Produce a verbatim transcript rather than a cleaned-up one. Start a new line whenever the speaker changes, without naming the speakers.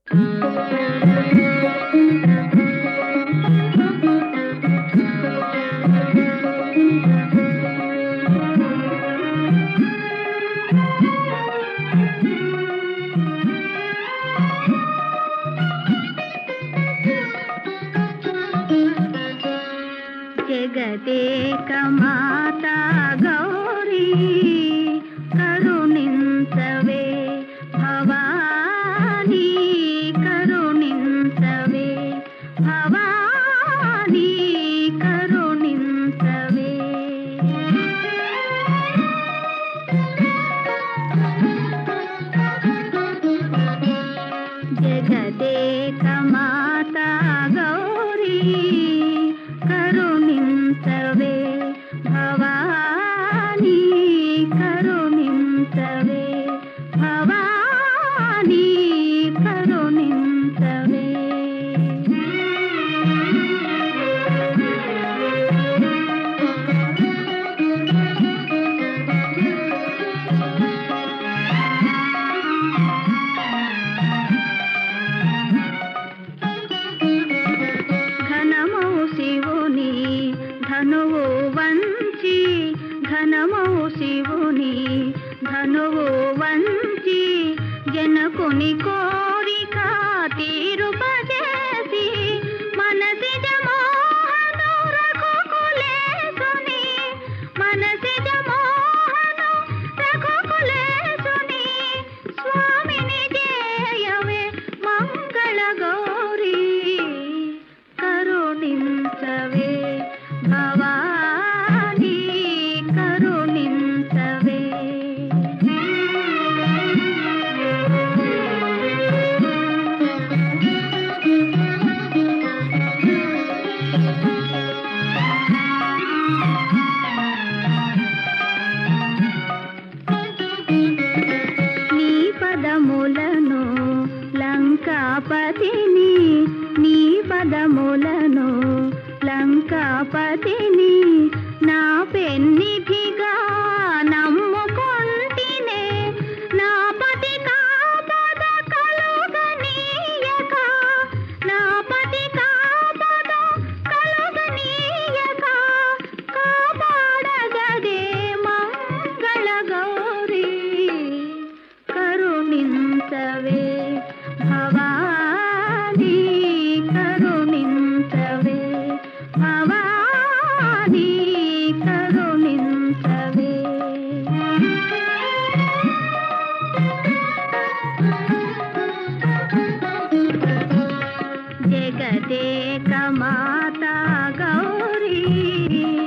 జగదేక మాతా గౌరీ కరుణించవే భవానీ కరుణించవే భవానీ కరుణించవే జగదేక మాతా గౌరీ కరుణించవే భవానీ కరుణించవే భవానీ కరుణించవే ఘనమౌ శివుని ధనువు వంచి ఘనమౌ శివుని ధనువు వంచి జనకుని కోరిక తీరుపజేసి మనసిజ మోహను రఘుకులేసుని మనసిజ మోహను రఘుకులేసుని స్వామిని జయవే మంగళ గౌరీ కరుణించవే భవానీ కరుణించవే నీ పదములను లంకాపతిని నీ పదములను లంకాపతిని నా పెన్నిధిగా నమ్ముకొంటినే నా పతి కాపద కలుగనీయక నా పతి కాపద కలుగనీయక కాపాడగదే మంగళ గౌరీ కరుణించవే భవానీ కరుణించవే భవానీ కరుణించవే జగదేక మాతా గౌరీ